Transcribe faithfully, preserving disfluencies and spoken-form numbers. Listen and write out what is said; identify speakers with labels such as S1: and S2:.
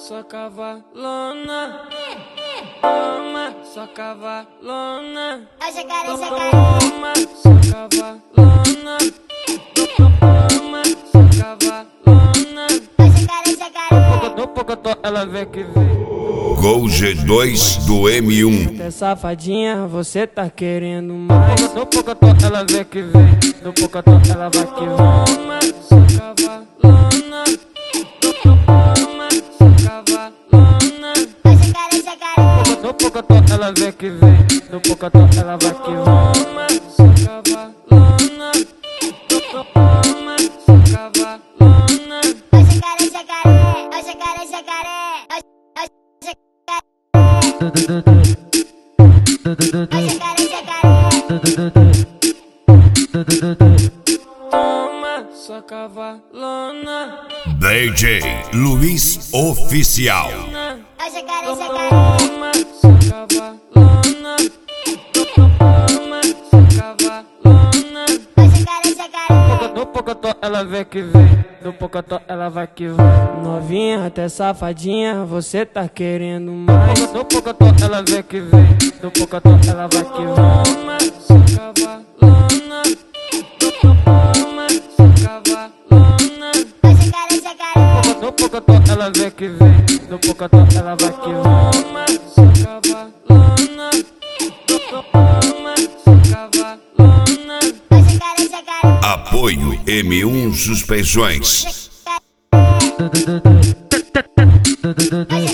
S1: sua cavalona. Toma, sua cavalona.
S2: Jacaré, jacaré.
S1: Toma, sua cavalona. Toma, sua cavalona.
S2: Jacaré, jacaré.
S1: No pocotó ela vê que vem.
S3: Gol G dois do M um.
S1: Até safadinha, você tá querendo mais. No pocotó ela vê que vem. No pocotó ela vai que vem. Toma, sua cavalona. Toma, sua cavalona.
S2: Jacaré, jacaré.
S1: No pocotó ela vê que vem. No pocotó ela vai que vem. Toma, sua cavalona. Toma, sua cavalona.
S2: Jacaré, jacaré. Jacaré, jacaré. Jacaré, jacaré.
S1: Toma, sua cavalona.
S3: D J Luiz Oficial.
S2: Jacaré, jacaré.
S1: Toma, sua cavalona. Toma, sua cavalona.
S2: Jacaré, jacaré.
S1: No pocotó ela vê que vem. No pocotó ela vai que vem. Novinha, até safadinha, você tá querendo mais. No pocotó ela vê que vem. No pocotó ela vai que vem. Toma, sua cavalona. Toma, sua cavalona.
S2: Jacaré, jacaré.
S1: No pocotó ela vê que vem. No pocotó ela vai que vem. Toma, sua cavalona. Toma, sua cavalona.
S2: Jacaré, jacaré.
S3: Apoio M um Suspensões.
S2: Jacaré.